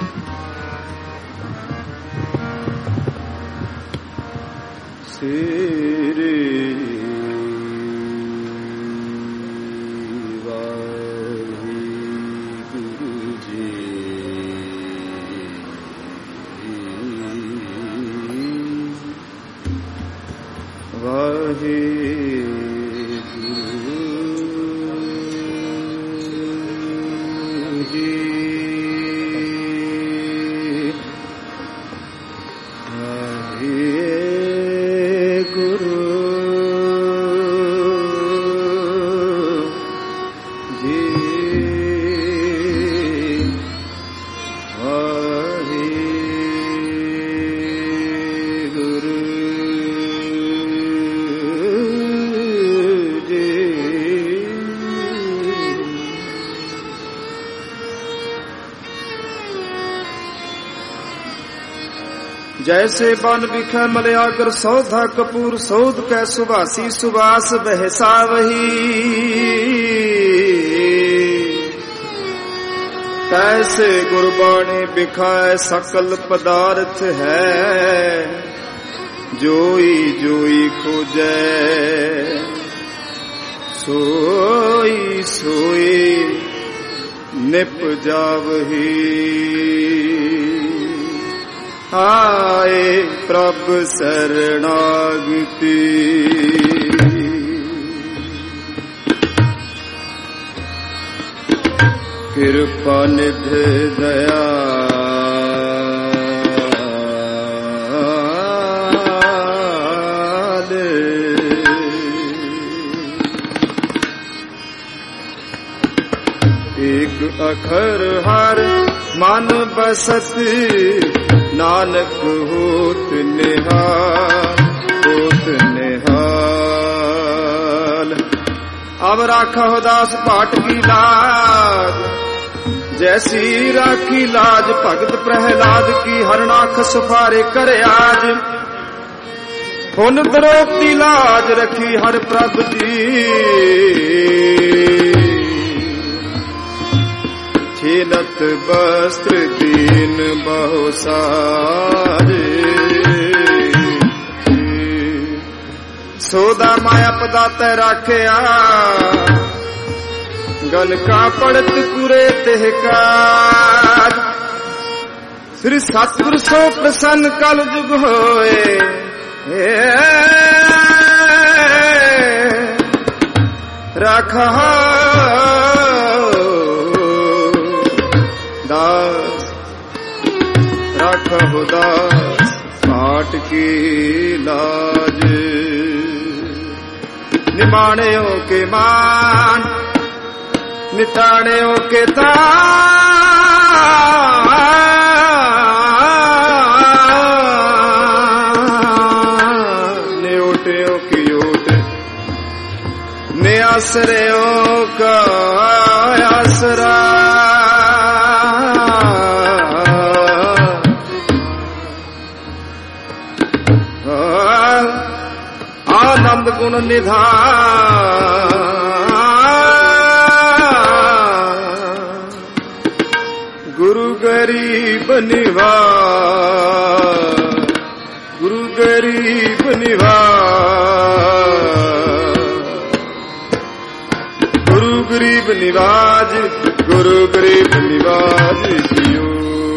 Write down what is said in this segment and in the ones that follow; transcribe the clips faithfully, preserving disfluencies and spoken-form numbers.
जैसे बन बिखै मलयागर सौधा कपूर सौध कै सुबासी सुबास बहसा वही, तैसे गुरबाणी बिखाए सकल पदार्थ है, जोई जोई खोजै सोई सोई निप जावही। आए प्रभ शरणागति कृपा निधि दया, एक अखर हर मन बसत नानक होत निहाल होत निहाल। अब राखा दास पाट की लाज, जैसी राखी लाज भगत प्रहलाद की, हरनाख सुफारे करे आज। हुन द्रोपदी लाज रखी हर प्रभ जी, छीनत वस्त्र दीन बहुसारे। सोदा माया पदाते राखिया, गन का पड़त पूरे तेह काज। श्री सतगुर सो प्रसन्न कल जुग होए, राखा दास राखो दास पाट की लाज। निमाणियों के मान निताणियों के तान, न्योटियों की ओट ने आश्रयों का आसरा। आनंद गुण निधान, गुरु गरीब निवाज, गुरु गरीब निवाज, गुरु गरीब निवाज, गुरु गरीब निवाज जियो।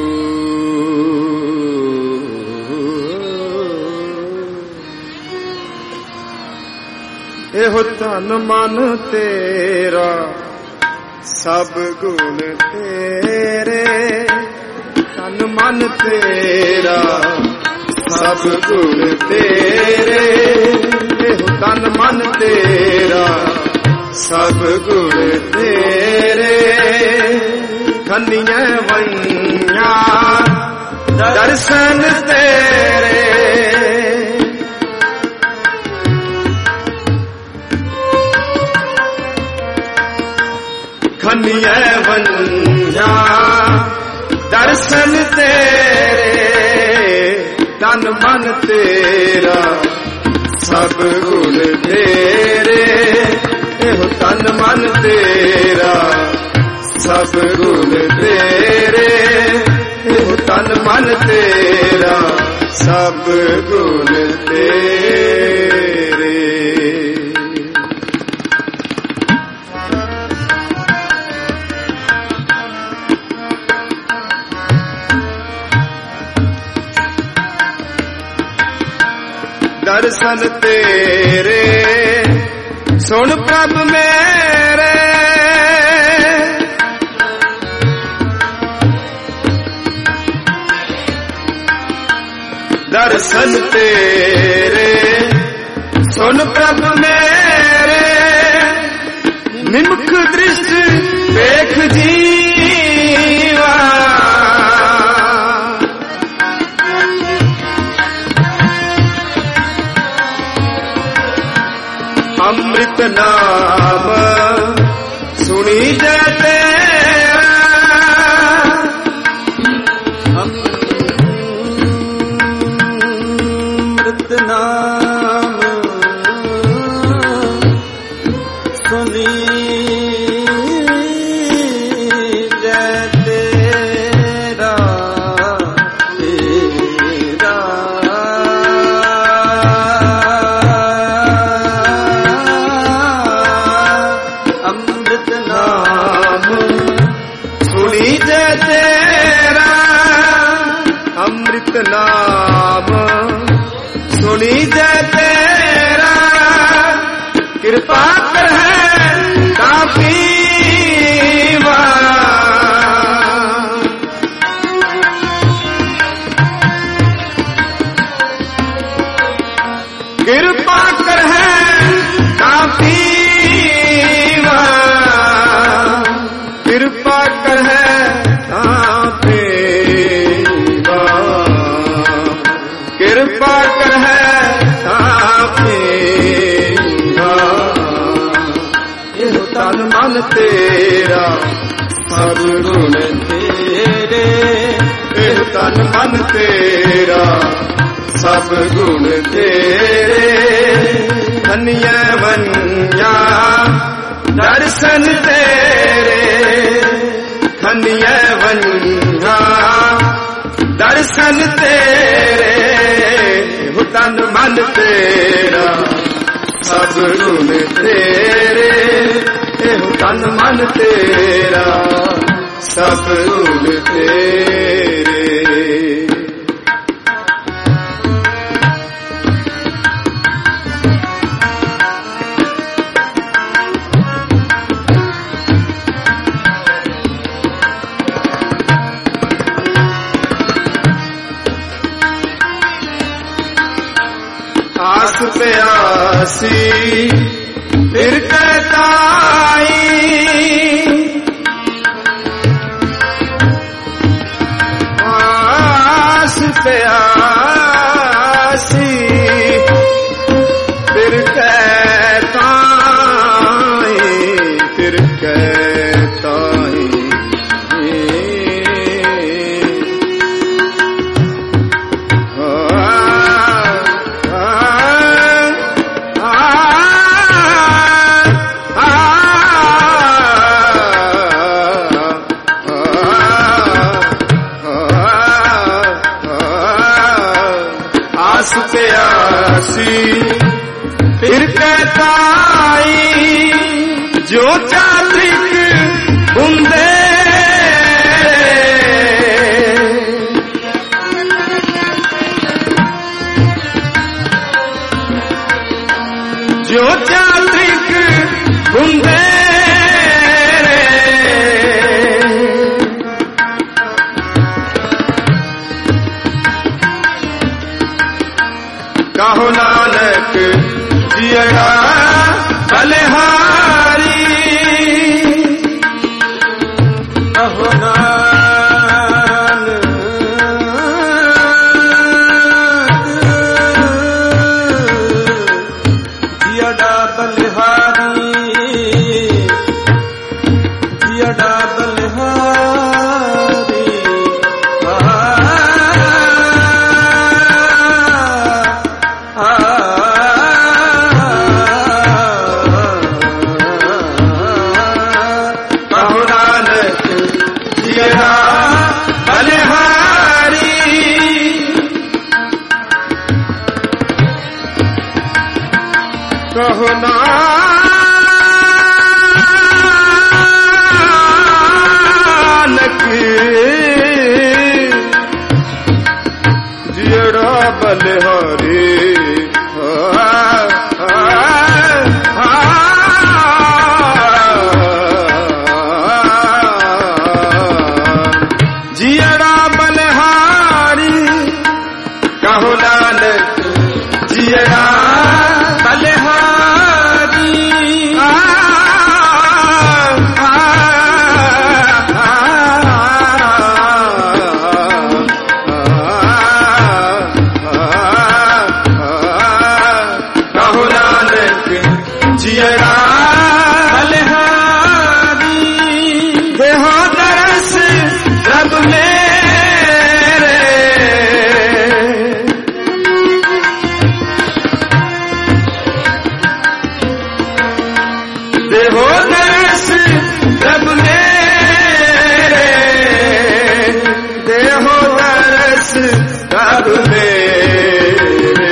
एहो तन मन तेरा सब गुण तेरे, तन मन तेरा सब गुण तेरे। एहो तन मन तेरा सब गुण तेरे, खनिया वैया दर्शन तेरे। खनिया वंजा दर्शन तेरे, तन मन तेरा सब गुण तेरे। एहो तन मन तेरा सब गुण तेरे, एहो तन मन तेरा सब गुण तेरे। दर्शन तेरे सुन प्रभु मेरे, दर्शन तेरे सुन प्रभु मेरे, निमुख दृष्टि देख जीवा। अमृत नाम सुनी जय तेरा, अमृत नाम सुनी जय तेरा, तेरा अमृत नाम सुनी जय तेरा, अमृत नाम सुनी जय तेरा। कृपा कर है काफी कृपा कर है काफी, कृपा कर है काफी, कृपा कर है काफी। एहो तन मन तेरा सब गुण तेरे, एहो तन मन तेरा सब गुण तेरे। धन्य बनिया दर्शन तेरे, धन्य बनिया दर्शन तेरे। एहो तन मन तेरा सब गुण तेरे, एहो तन मन तेरा सब गुण तेरे। आस पे आसी फिर कहता आई, आस पे आसी फिर कहता आई, फिर कहता आई। आस पे आसी फिर कहता आई, जो चात्रिक बूंदे जो चात्रिक बूंदे कहो नानक जियरा बलिहारी, कहो नानक जियरा बलिहारी, जियरा बलिहारी। कहो नानक जियरा ਕਹੋ ਨਾਨਕ ਜਿਹੜਾ ਬਲਿਹਾਰੀ ਜਿਹੜਾ ਬਲਿਹਾਰੀ ਕਹੋ ਨਾਨਕ ਜਿਹੜਾ ਬਲਿਹਾਰੀ ਕਹੋ ਨਾਨਕ ਜਿਹੜਾ ਬਲਿਹਾਰੀ ਦੇਹੋ ਦਰਸ ਰੱਬ ਮੇਰੇ ਦੇਹੋ ਦਰਸ ਰੱਬ ਮੇਰੇ ਦੇਹੋ ਦਰਸ ਰੱਬ ਮੇਰੇ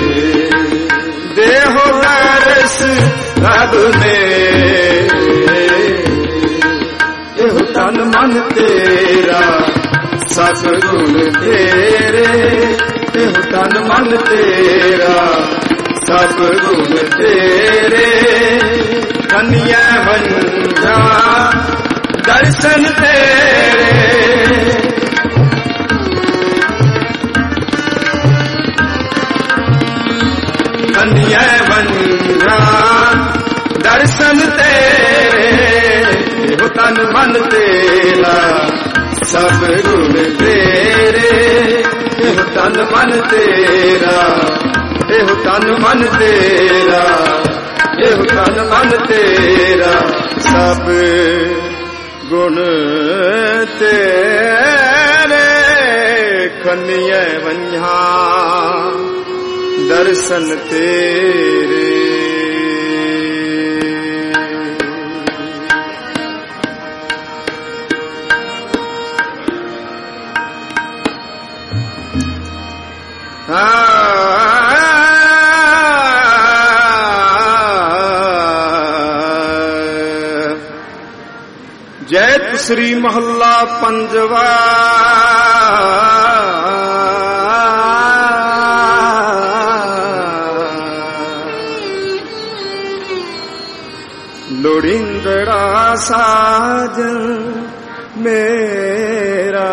ਦੇਹੋ ਦਰਸ ਰੱਬ ਮੇਰੇ ਇਹੋ ਤਨ ਮਨ ਤੇਰਾ ਸਭ ਗੁਣ ਤੇਰੇ ਇਹੋ ਤਨ ਮਨ ਤੇਰਾ ਸਭ ਗੁਣ ਤੇਰੇ ਕੰਨਿਆ ਵੰਝਾ ਦਰਸ਼ਨ ਤੇਰੇ ਕੰਨਿਆ ਵੰਝਾ ਦਰਸ਼ਨ ਤੇਰੇ ਇਹੋ ਤਨ ਮਨ ਤੇਰਾ ਸਭ ਗੁਣ ਤੇਰੇ ਇਹੋ ਤਨ ਮਨ ਤੇਰਾ ਇਹੋ ਤਨ ਮਨ ਤੇਰਾ ਇਹੋ ਤਨ ਮਨ ਤੇਰਾ ਸਭ ਗੁਣ ਤੇਰੇ ਖੰਨੀਏ ਵੰਝਾ ਦਰਸ਼ਨ ਤੇਰੇ ਜੈਤ ਸ੍ਰੀ ਮਹੱਲਾ ਪੰਜਵਾ। ਲੋੜੀਂਦੜਾ ਸਾਜਨ ਮੇਰਾ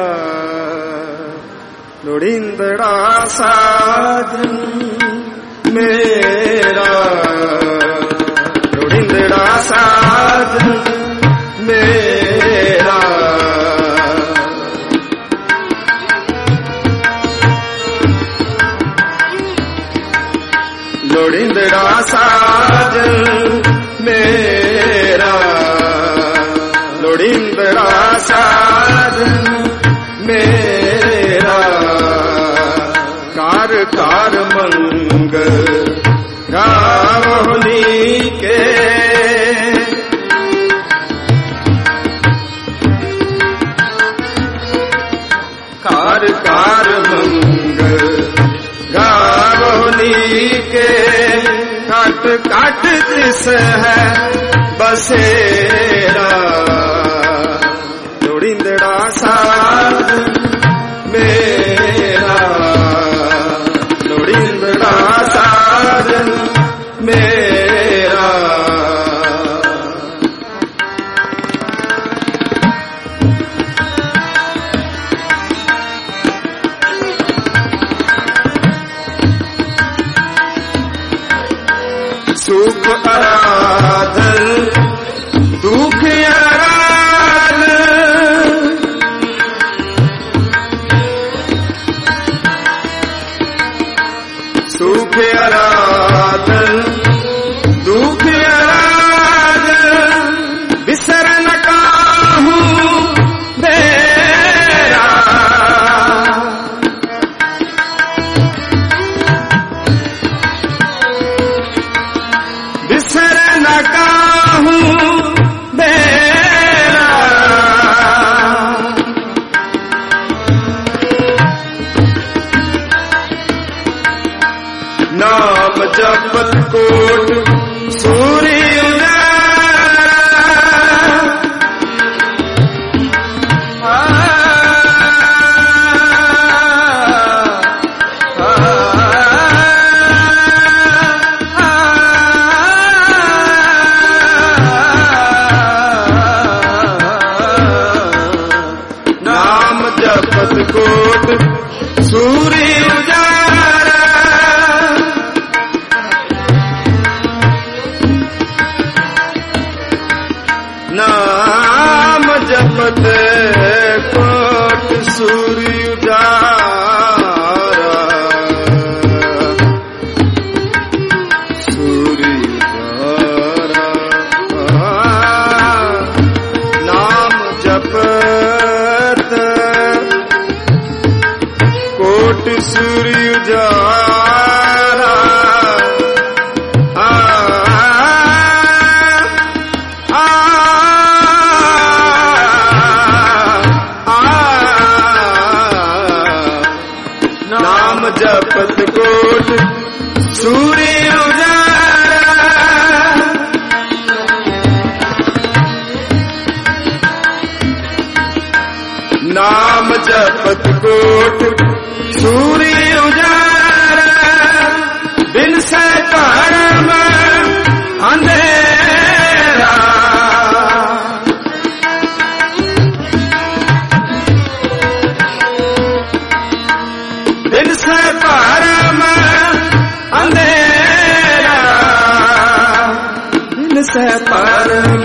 ਲੋੜੀਂਦੜਾ ਸਾਜਨ ਮੇਰਾ ਲੋੜੀਂਦੜਾ ਸਾਜਨ ਮੇਰਾ ਲੋੜੀਂਦੜਾ ਸਾਜਨ ਮੇਰਾ ਲੋੜੀਂਦੜਾ ਸਾਜਨ ਮੇਰਾ ਕਾਰ ਕਾਰ ਮੰਗਲ ਗਾਵੋ ਨੀਕੇ ਕਾਰ ਕਾਰ ਮੰਗਲ ਗਾਵੋ ਨੀਕੇ ਘਟ ਘਟ ਤਿਸ ਹੈ ਬਸੇਰਾ ਲੋੜੀਂਦੜਾ ਸਾਜਨ ਮੇਰਾ ਲੋੜੀਂਦੜਾ ਸਾਜਨ ਮੇਰਾ ਸੁਖ ਆਰਾਧਨ ਦੁਖ ਆਰਾਧਨ ਸੁਖ ਆਰਾਧਨ ਦੁਖ ਆਰਾਧਨ ਬਿਸਰ ਨ ਕਾਹੂ ਮੇਰਾ ਬਿਸਰ ਨ ਕਾਹੂ ਮੇਰਾ ਨਾਮ ਜਪਤ ਕੋਟ कोट सूर्य उजारा। नाम जपत कोट सूर्य उजारा, सूर्य उजारा। नाम जपत कोट सूर्य उजारा। जपत कोट सूर्य उजारा। नाम जपत कोट सूर्य उजारा। बिन से कर्म अंधेरा, बिन से परम अंधेरा, बिन से परम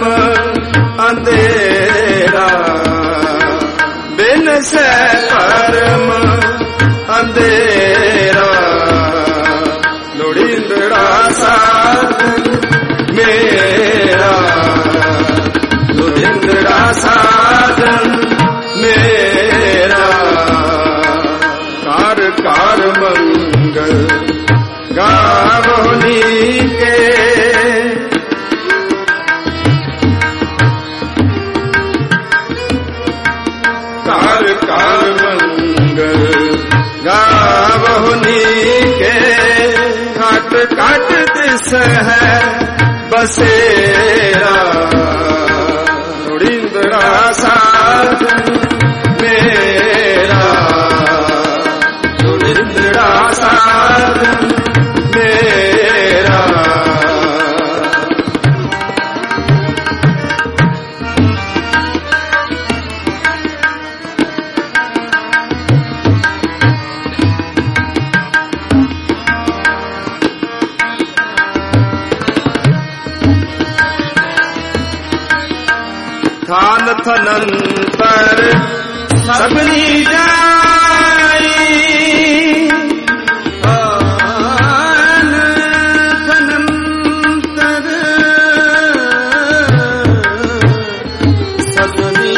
अंधेरा, बिन से परम अंधेरा। लोड़ींदड़ा साधन मेरा, लोड़ींदड़ा साधन मेरा। कार कार मंगल गावनी के, कार कार मंगल गावनी के। काट काट दिस है बसेरा, उड़ींदड़ा साधन मेरा, उड़ींदड़ा साधन मेरा। थान थनंतर सबनी जाई, थान थनंतर सबनी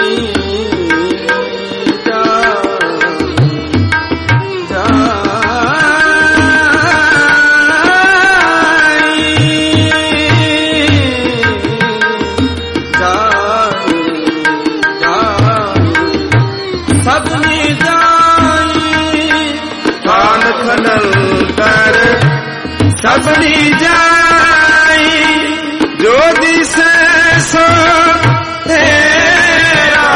सबनी जाई। जो दिस सो तेरा,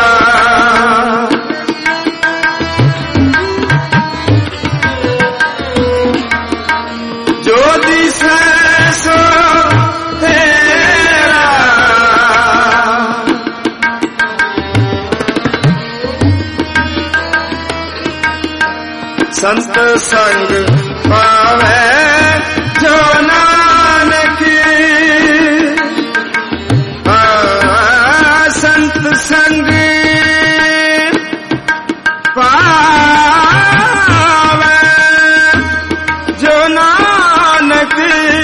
जो दिस सो तेरा। संत संग पावे जो नानक, संत संग पावे जो नानक।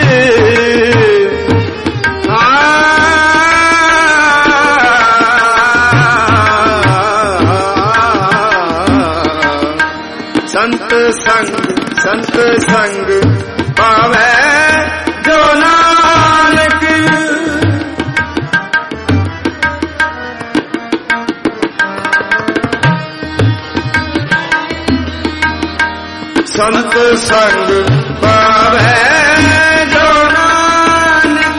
संत संग संत संग पावे जो नानक। संत संग पावे जो नानक।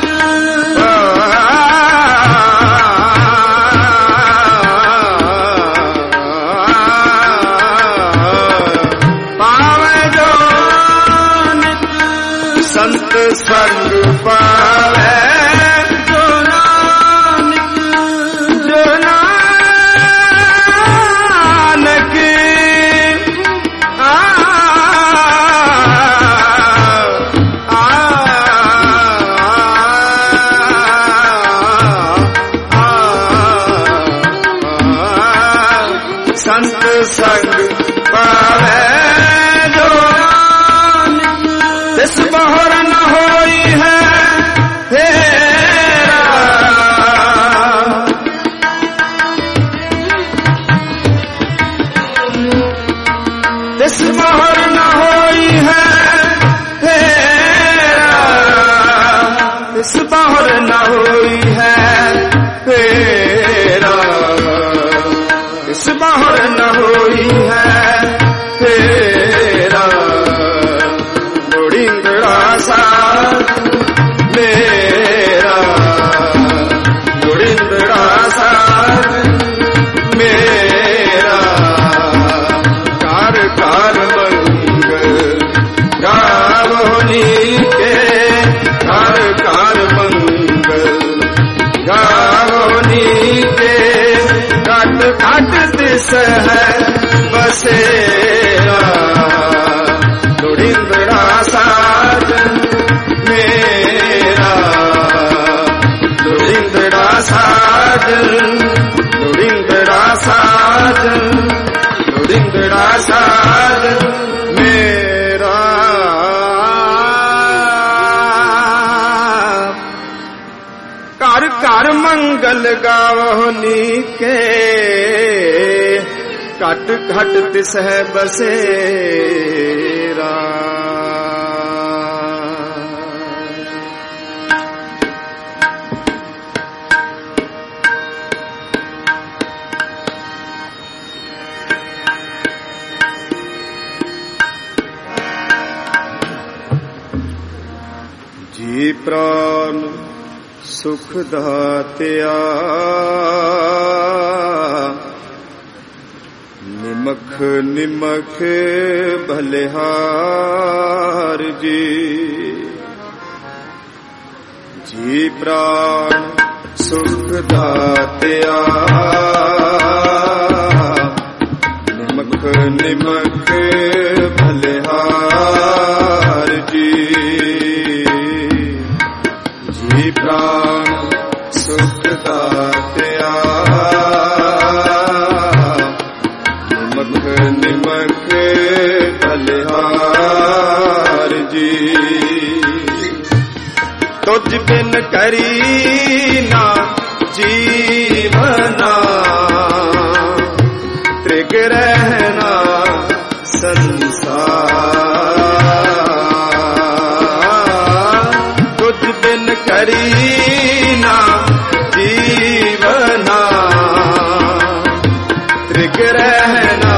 संत संग पावे जो नानक, जो नानक। संत संग पावे जो तिस बहुर न होई है फेरा। तिस बहुर न होई है फेरा, तिस बहुर न होई है फेरा, तिस बहुर न होई है फेरा। लोड़ींदड़ा साथ मेरा, लोड़ींदड़ा साथ मेरा। कार कार मंगल गावो नीके, कार कार मंगल गावो नीके। घट घट दिस है बसेरा, लोड़ींदड़ा साथ मेरा, लोड़ींदड़ा साथ, लोड़ींदड़ा साथ, लोड़ींदड़ा साथ मेरा। घर घर मंगल गावो नीके, घट घट तिस है बसेरा। जी प्राण सुख दात्या, निमख निमख बलिहार जी। जी प्राण सुख दात्या, निमख निमख बलिहार जी। जी प्राण सुख दात्या, निमख निमख बलिहार जी। तुझ बिन करी ना जीवना, त्रिग रहना संसार। तुझ बिन करी ना जीवना, त्रिग रहना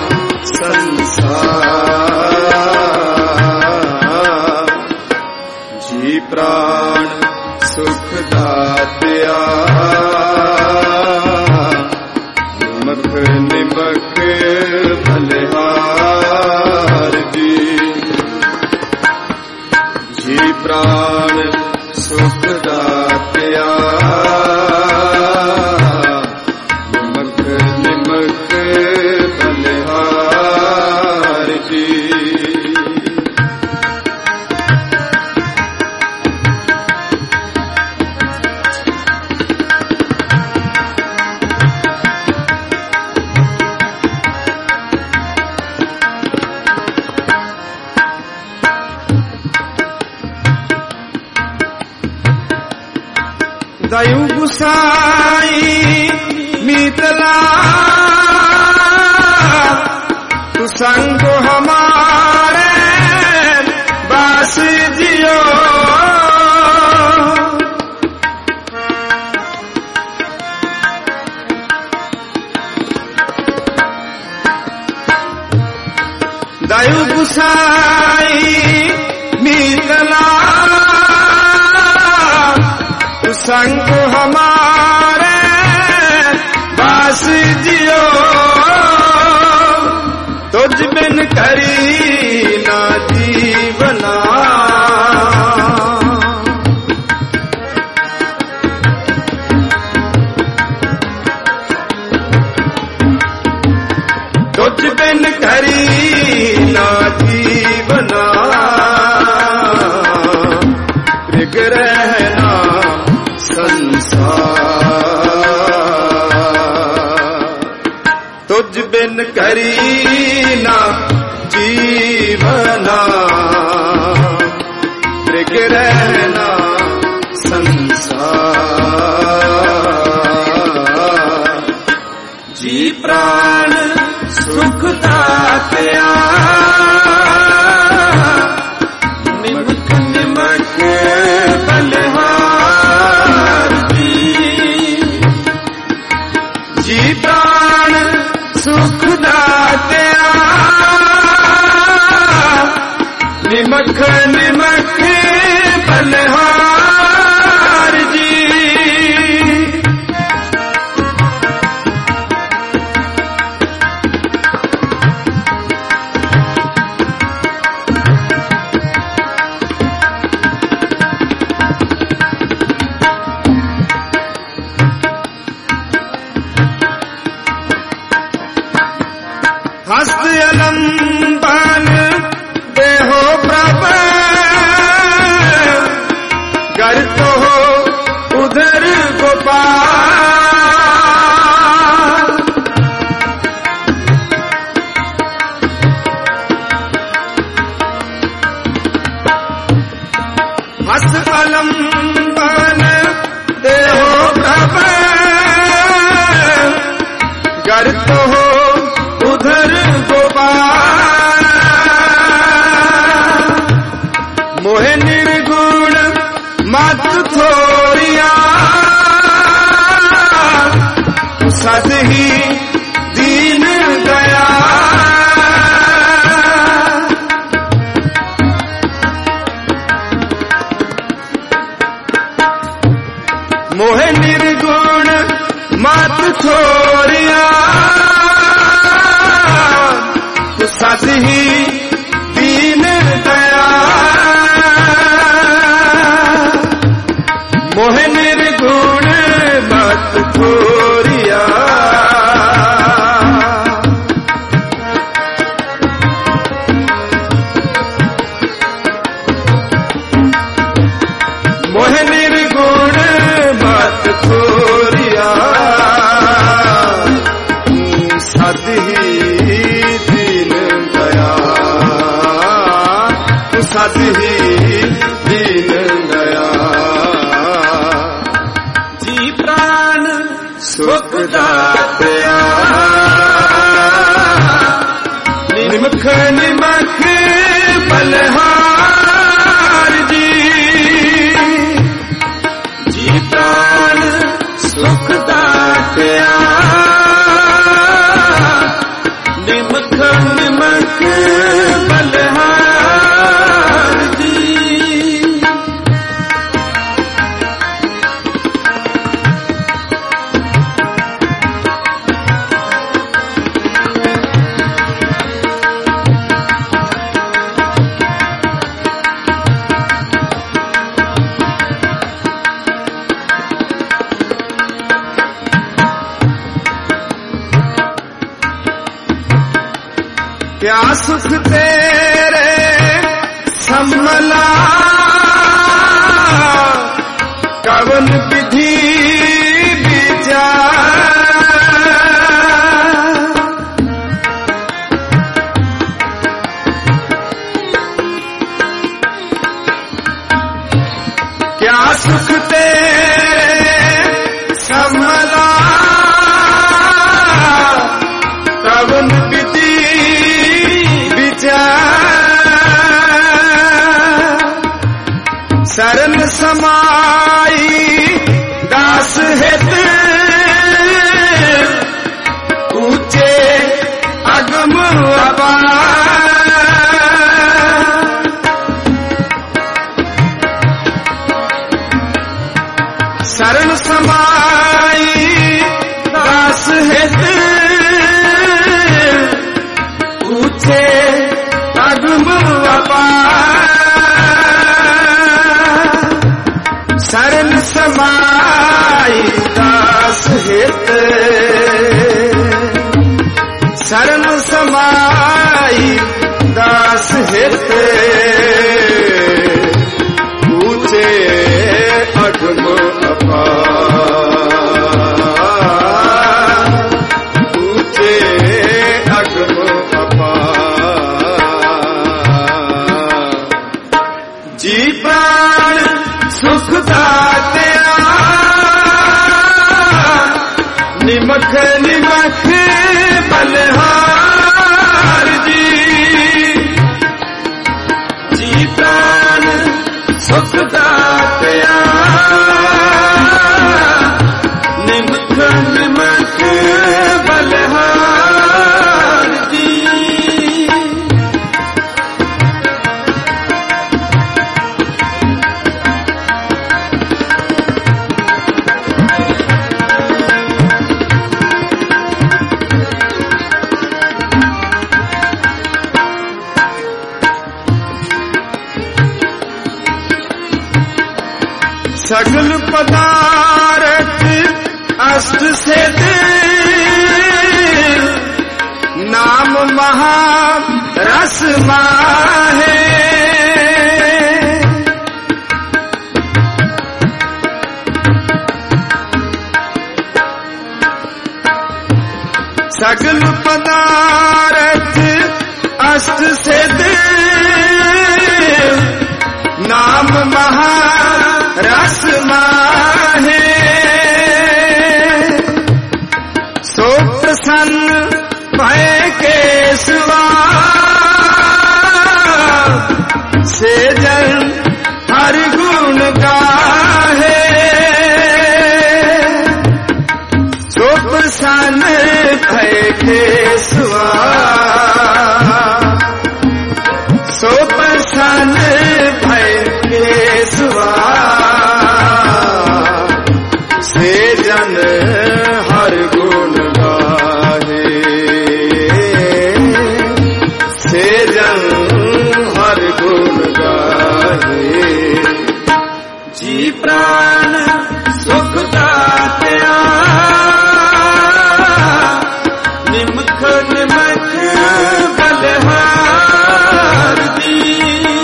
संसार। जी प्राण सुख दात्या, निमख निमख बलिहार जी। जी प्राण सुख दात्या, निमख निमख बलिहार जी। दयु गुसाई मीतला, तू संग हमारे बास जियो। दयु गुसाई मीतला, संग हमारे बास जियो। तुझ बिन करी ना जीवना, तुझ बिन करी ना जीवना। त्रिग रहना संसार। तुझ बिन करी ना जीवना मृग रहना संसार। जी प्राण सुख दातया निमक निमक बलिहार जी। जी प्राण सुख दातया निमक निमक बलिहार जी। हस्त अलंबन देहो प्रभ गर तो हो उधर गोपाल। हस्त अलंबन देहो प्रभ गर तो हो उधर गोपाल। मोहे निर्गुण मत थोरिया सद ही दीन गया। मोहे निर्गुण मत थोरिया सद ही दीन दया। मोह निर्गुण मत थोरिया मोह निर्गुण मत थोरिया सद ही सद ही दीन दया। जी प्राण सुख दातया निमख निमख बलिहार जी। जी प्राण सुख दातया निमख निमख बलिहार। क्या सुख तेरे सम्मला कवन विधि विचार। क्या सुख तेरे सम्मला कवन विधि शरण समाई दास हित ऊंचे अगम अपार। शरण समाई दास हित ऊंचे अगम अपार। शरण समाई दास हित शरण समाई दास हित ऊंचे अगम अपार ऊंचे महा रस माहे, सगल पदार्थ अष्ट सिद्ध, नाम महा रस माहे, सो प्रसन्न भय केशवा, से जन हर गुण गाहे, सो प्रसन्न भय केशवा, सो प्रसन्न भय केशवा, से जन हर गुण गाहे, से जन हर गुण गाहे। जी प्राण सुख दात्या, निमख निमख बलहार दी,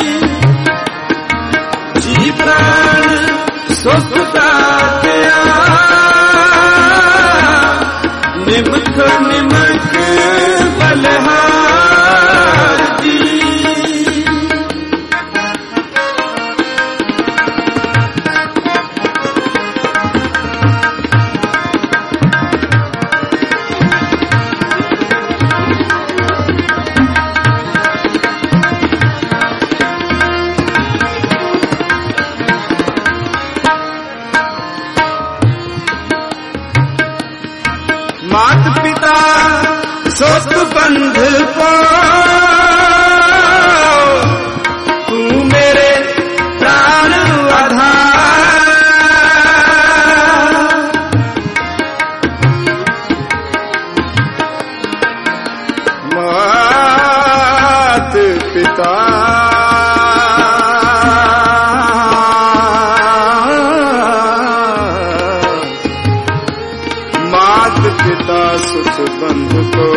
जी प्राण सुख दात्या, निमख निमख बलहार दी। मात पिता सुत बंध को, तू मेरे प्राण आधार, मात पिता पिता सुत बंध को,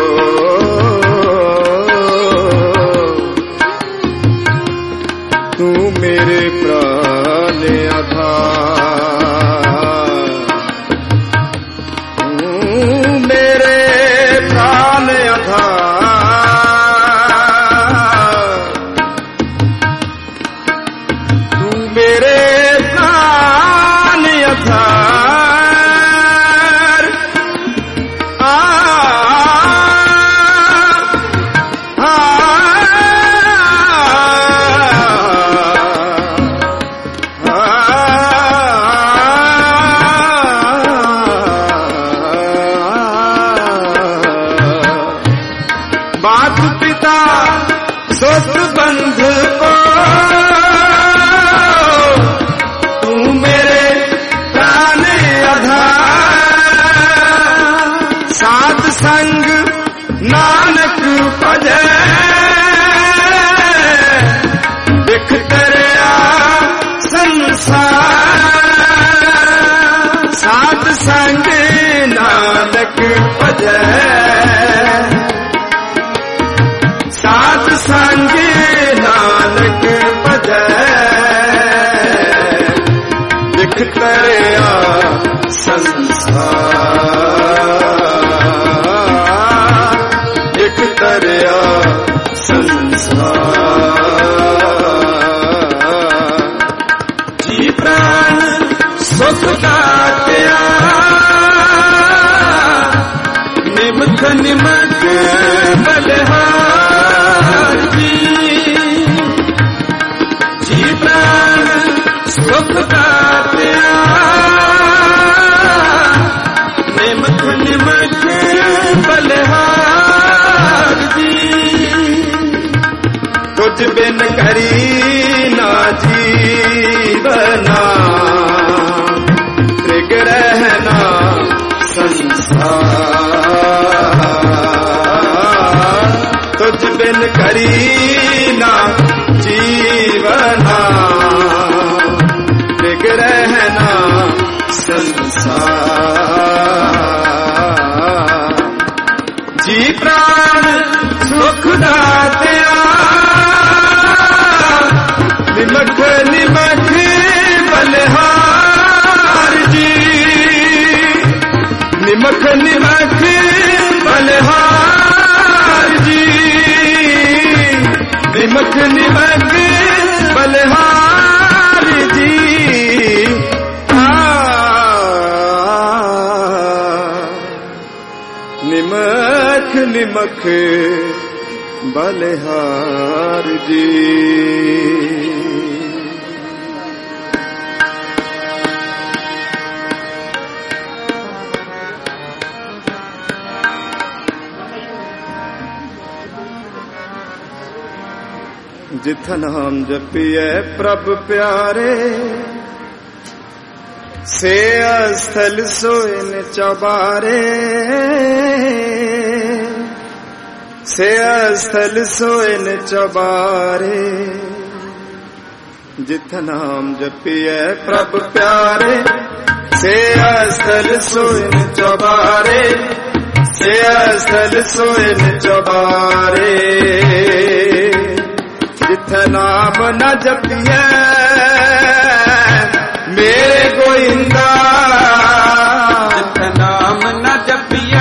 तू मेरे प्राण आधार, तू मेरे प्राण आधार, तू मेरे प्राण आधार, मात पिता सुत बंध को, तू मेरे प्राण आधार, साध संग नानक भजै, बिख तरया संसार, साध संग नानक भजै, साध संग नानक भजै, बिख तरया संसार, बिख तरया संसार। जी प्राण सुख दात्या, निमख निमख बलहार दी, जी प्राण सुख दात्या, निमख निमख बलहार दी। तुझ बिन करी ना जीवना, त्रिग रहना संसार, तुझ बिन करी ना जीवना, त्रिग रहना संसार। जी प्राण सुख दातिया निमख निमख बलिहार जी निमख निमख बलिहार जी निमख निमख बलिहार जी आ निमख निमख बलिहार जी। जिथ नाम जपिए प्रभ प्यारे से स्थल सोइन चबारे से स्थल सोइन चबारे जिथ नाम जपिए प्रभ प्यारे से स्थल सोइन चबारे से स्थल सोइन चबारे जिथ नाम न जपिए मेरे गोविंदा जिथ नाम न जपिए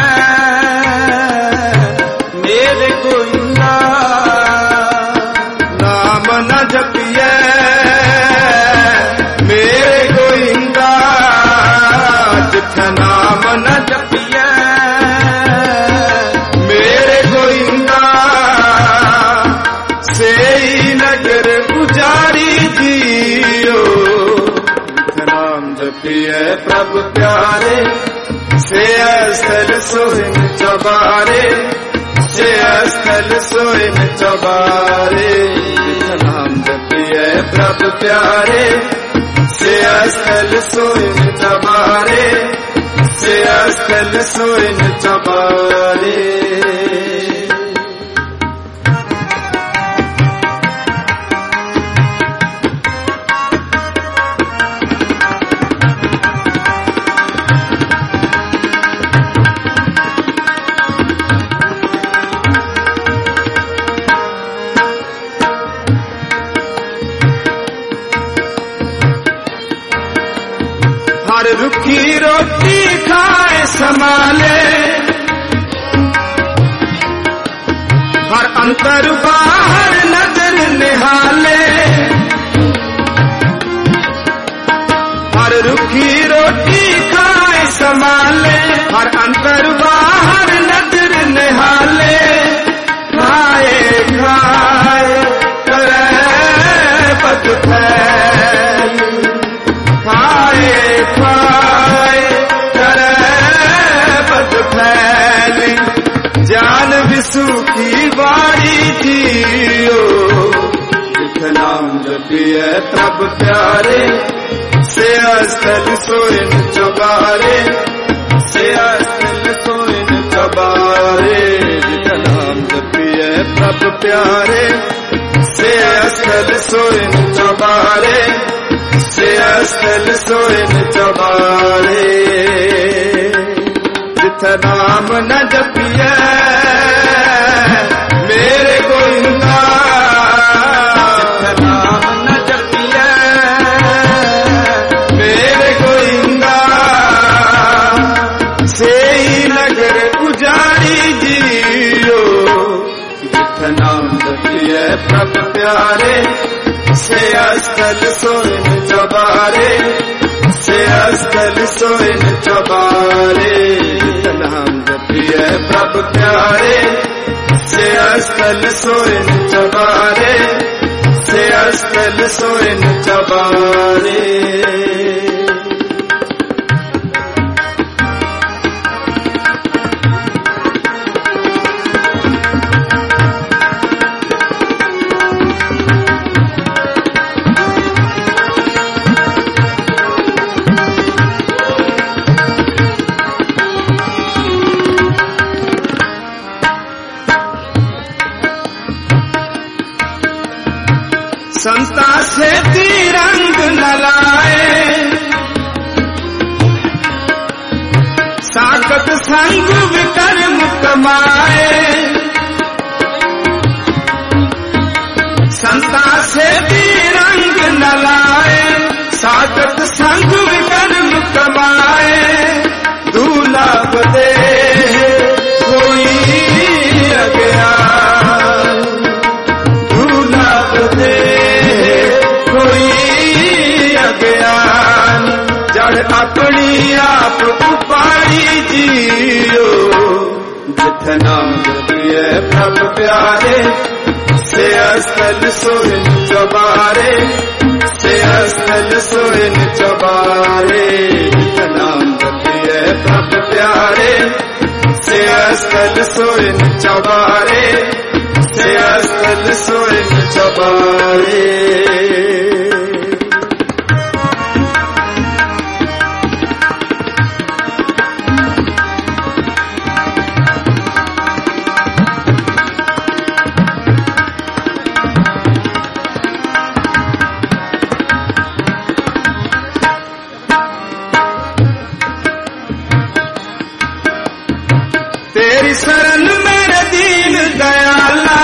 मेरे गोविंदा नाम न जपिए मेरे गोविंदा जिथ नाम न जपिए मेरे गोविंदा से नगर पुजारी जियो जिथ नाम जपिए प्रभ प्यारे से स्थल सोइन चबारे से स्थल सोइन चबारे जिथ नाम जपिए प्रभ प्यारे से स्थल सोइन चबारे से स्थल सोइन चबारे। हर रुखी रोटी खाए संभाले हर अंतर बाहर नजर निहाले हर रुखी रोटी खाए संभाले हर अंतर बाहर नजर निहाले खाए खाए करे पद फैली खाए खाए करे पद फैली जान विसु की बाड़ी जियो जिथ नाम जपिए प्रभ प्यारे से स्थल सोइन चबारे से स्थल सोइन चबारे जिथ नाम जपिए प्रभ प्यारे से स्थल सोइन चबारे से स्थल सोइन चबारे जिथ नाम न जपिए मेरे गोविंदा जिथ नाम न जपिए मेरे गोविंदा से नगर उजाड़ी जियो जिथ नाम जपिए प्रभ प्यारे से स्थल सोइन चबारे से स्थल सोइन चबारे जिथ नाम जपिए प्रभ प्यारे से स्थल सोइन चबारे से स्थल सोइन चबारे। संता से तिरंग न लाए साकत संग विकर्म कमाए जिथ नाम जपिए प्रभ प्यारे, से स्थल सोइन चबारे, से स्थल सोइन चबारे। जिथ नाम जपिए प्रभ प्यारे, से स्थल सोइन चबारे, से स्थल सोइन चबारे। तेरी शरण मेरे दीन दयाला,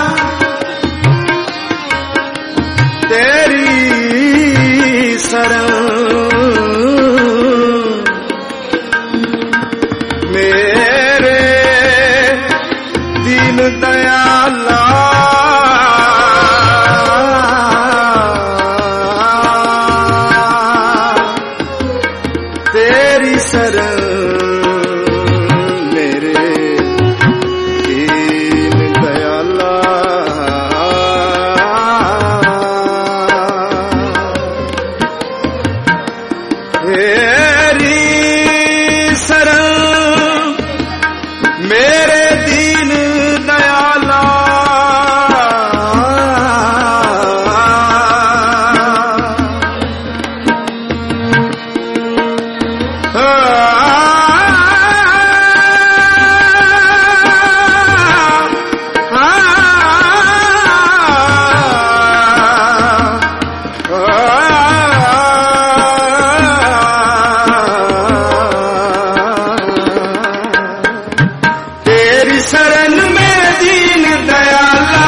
तेरी शरण मेरे दीन दयाला, तेरी शरण मेरे दीन दयाला। शरण में दीन दयाला,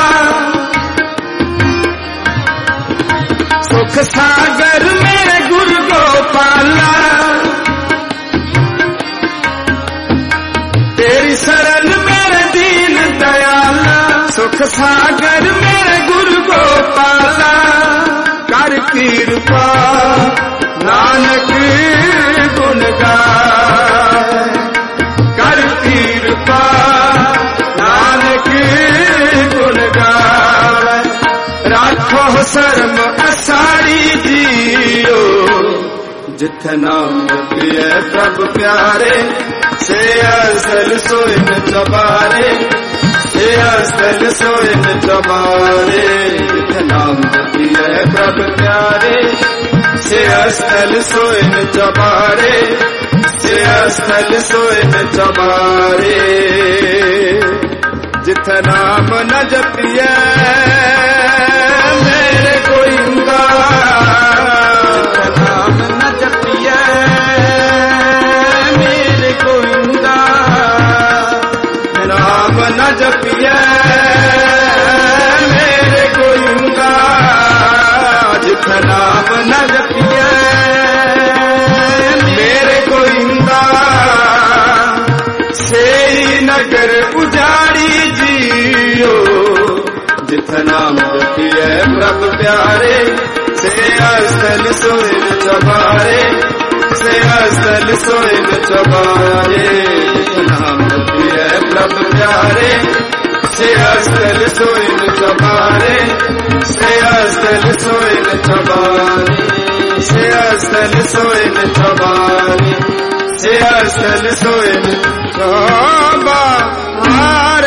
सुख सागर में गुरु गोपाला। तेरी शरण में दीन दयाला, सुख सागर में गुरु गोपाला। कर कृपा नानक गुण गाए, कर कृपा नानक गुण गावे। राखो शर्म असाड़ी जियो, जिथ नाम जपिए प्रभ प्यारे, से स्थल सोइन चबारे, से स्थल सोइन चबारे। जिथ नाम जपिए प्रभ प्यारे, से स्थल सोइन चबारे, से स्थल सोइन चबारे। जिथ नाम न जपिए मेरे गोविंदा, जिथ नाम न जपिए मेरे गोविंदा, नाम न जपिए मेरे गोविंदा। जिथ नाम न जपिए मेरे गोविंदा, से नगर उजाड़ी जियो। जिथ नाम जपिए प्रभ प्यारे, से स्थल सोइन चबारे, से स्थल सोइन चबारे। जिथ नाम जपिए प्रभ प्यारे, से स्थल सोइन चबारे, से स्थल सोइन चबारे, से स्थल सोइन चबारे, से स्थल सोइन चबारे।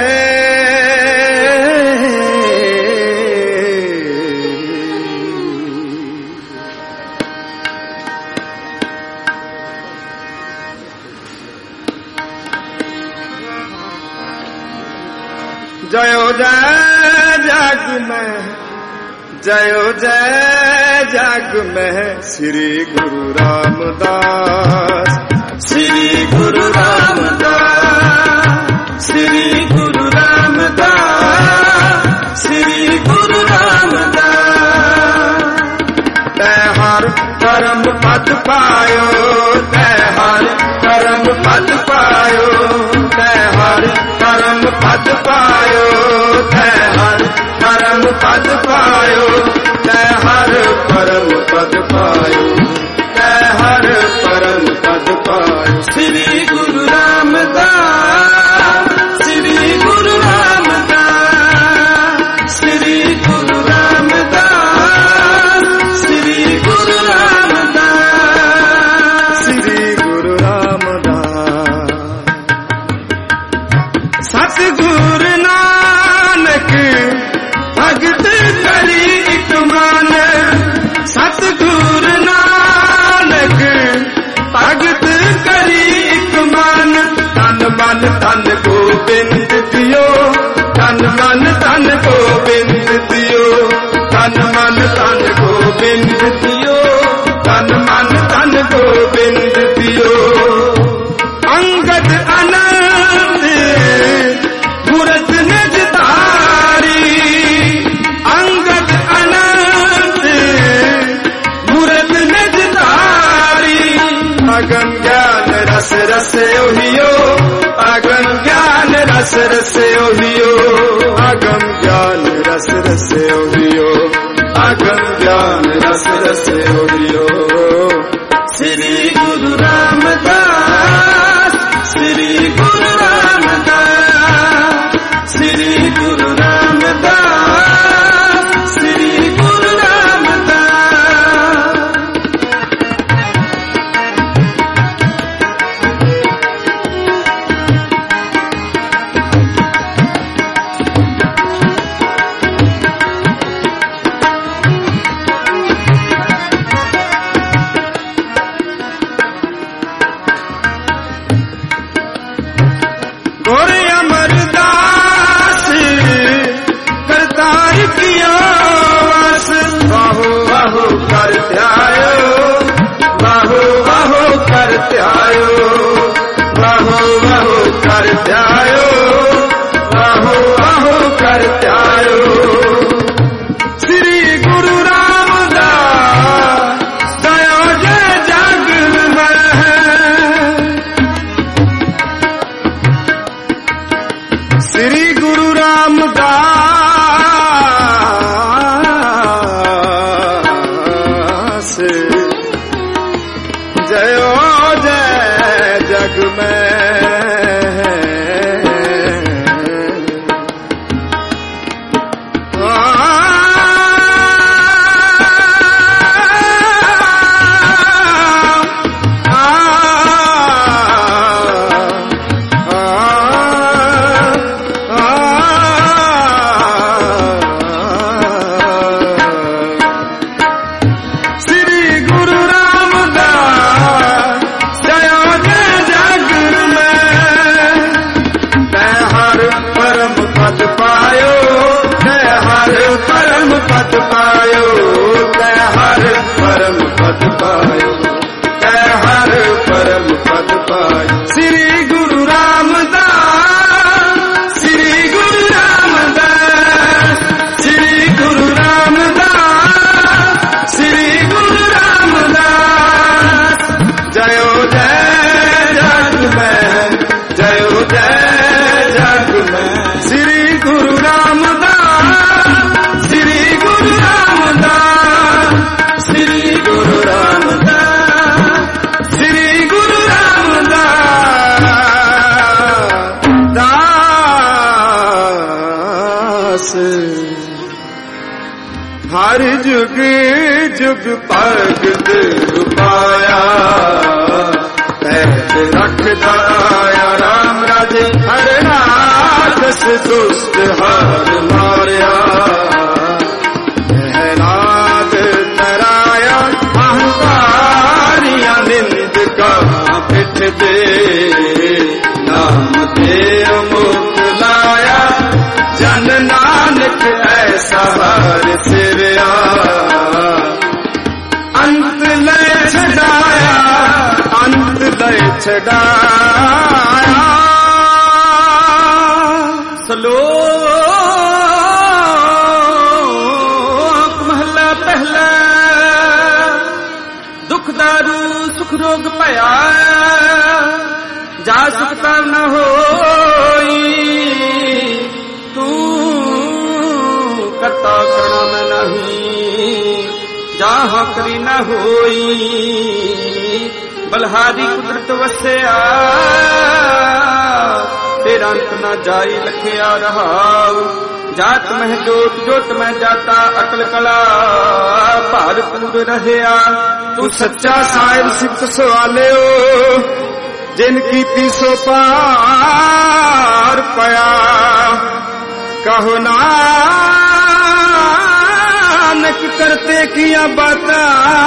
जयो जय जग में, जयो जय जग में श्री गुरु रामदास, श्री गुरु रामदास, श्री गुरु रामदास, श्री गुरु रामदास। तै हर परम पद पायो, तै हर परम पद पायो, तै हर परम पद पायो, तै हर परम पद पायो, तै हर परम पद पायो, तै हर परम पद पायो। श्री गुरु रामदास, सतगुर नानक भगत करी एक मन, सतगुर नानक भगत करी एक मन। तन मन तन गोबिंद दियो, तन मन तन गोबिंद दियो, तन मन तन गोबिंद दियो, तन मन तन गोबिंद दियो। अंगद अनंत मूरत निज धारी, अंगद अनंत मूरत निज धारी। अगम ज्ञान रस रस ओहियो, अगम ज्ञान रस रस ओहियो, अगम ज्ञान रस रस ओहियो, अगम ज्ञान रस रस ओहियो। श्री गुरु रामदास, श्री गुरु रामदास, श्री गुरु रामदास, श्री गुरु रामदास। गोरे अमरदास करतार किया वास, बाहो बाहो कर ध्यायो, बाहो बाहो कर ध्यायो, बाहो बाहो कर ध्यायो, बाहो बाहो कर ध्यायो। श्री गुरु रामदास दया जय जग में, श्री गुरु रामदास जयो जय जग में। हर जुग जुग भगत पाया, पैठ रखदा आया राम राजे, हर राक्षस दुष्ट हार मारिया। प्रहलाद तराया अहंकारिया निंदका पिठ दे, नाम दे मुक्त लाया जन नानक ऐसा हर सिरया। अंत लय छड़ाया, अंत लय छड़ाया। श्लोक महला पहला। दुख दारू सुख रोग पया, जा सुख कर न होई। तू करता करना में नहीं, जहाँ करी न होई। बलहारी कुदरत वसया, तेरा अंत न जाई लखिया रहाऊ। जात में जोत जोत में जाता, अकल कला भारपूर रहया। तू सच्चा साहिब सिद्ध सवाले हो, जिन की तीसो पार पया। कहो नानक करते किया बाता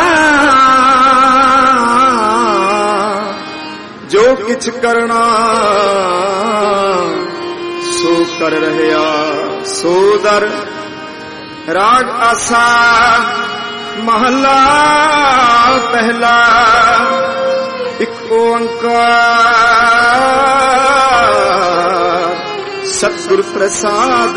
जो किछ करना सो कर रहया सो दर। राग आसा महला पहला एक ओंकार सतगुर प्रसाद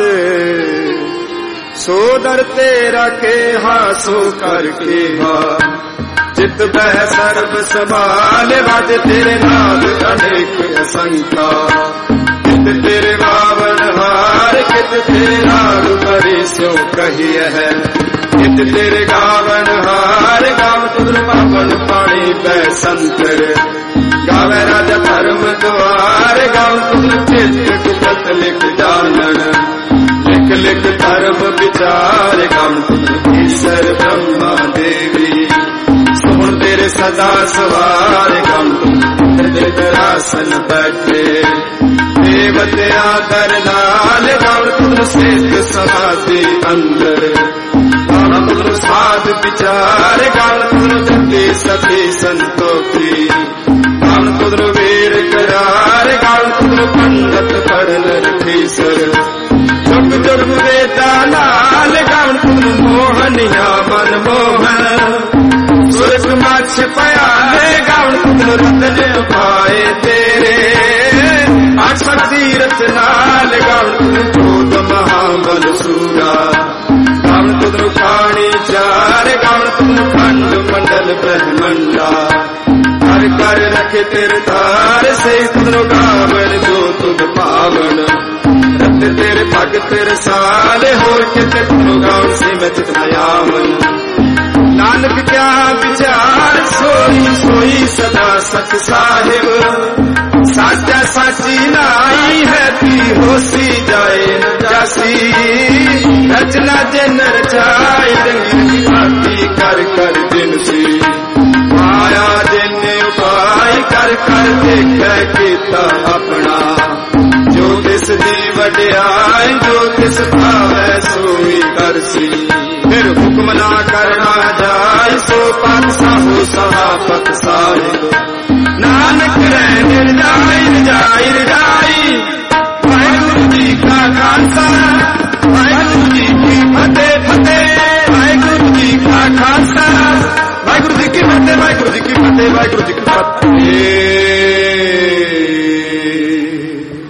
सो दर तेरा के हा सो करके हा चित बह सर्व संभाल बाज तेरे नाद अनेक असंख्या चित तेरे बावन हार कित तेरे राग बड़ी सो कही है चित तेरे गावन हार गाव तुर पावन पानी पै संतर गावे राजा धर्म द्वार गाव तुर चित कुपत लिख जानन लिख लिख धर्म विचार गाव तुर ईश्वर ब्रह्मा देवी सुन तेरे सदा सवार गाव तुर दरासन बैठे देवते आदर लाल गाव तुर सेत समाधि अंदर तुर साध विचार गाव तुर जति सती संतोखी गाव तुर वीर करार गाव तुर पंडित पढ़न रखीसर जुग जुग वेदा लाल गाव तुर मोहनिया मन मोहन सुरग माछ पयाले गाव तुर रतन पाए तेरे आठ तीरथ नाल गाव तुर जोत महाबल सूरा गाव तुर खाणी चार गाव तुर खंड मंडल ब्रह्मंडा कर कर रखे तेरे तार से तुर गावन जो तुद पावन रत तेरे पग तेरे साल हो के तुर गावन से मैं चितमयावन नानक क्या विचार सोई सोई सदा सत साहिब साचा साची नाई है ती होसी जाए न जासी रचना जिन रचाई रंगी भाती कर कर जिनसी माया जिन उपाय कर कर देखे कीता अपना जो तिस दी वड्याई जो तिस भावै सोई करसी फिर हुक्म ना करना जाय सो पातशाह हो सभापत साहिब नानक रह निर्जाई निर्जाई निर्जाई वाहिगुरु जी का खालसा वाहिगुरु जी की फतेह फतेह वाहिगुरु जी का खालसा वाहिगुरु जी की फतेह वाहिगुरु जी की फतेह वाहिगुरु जी की फतेह।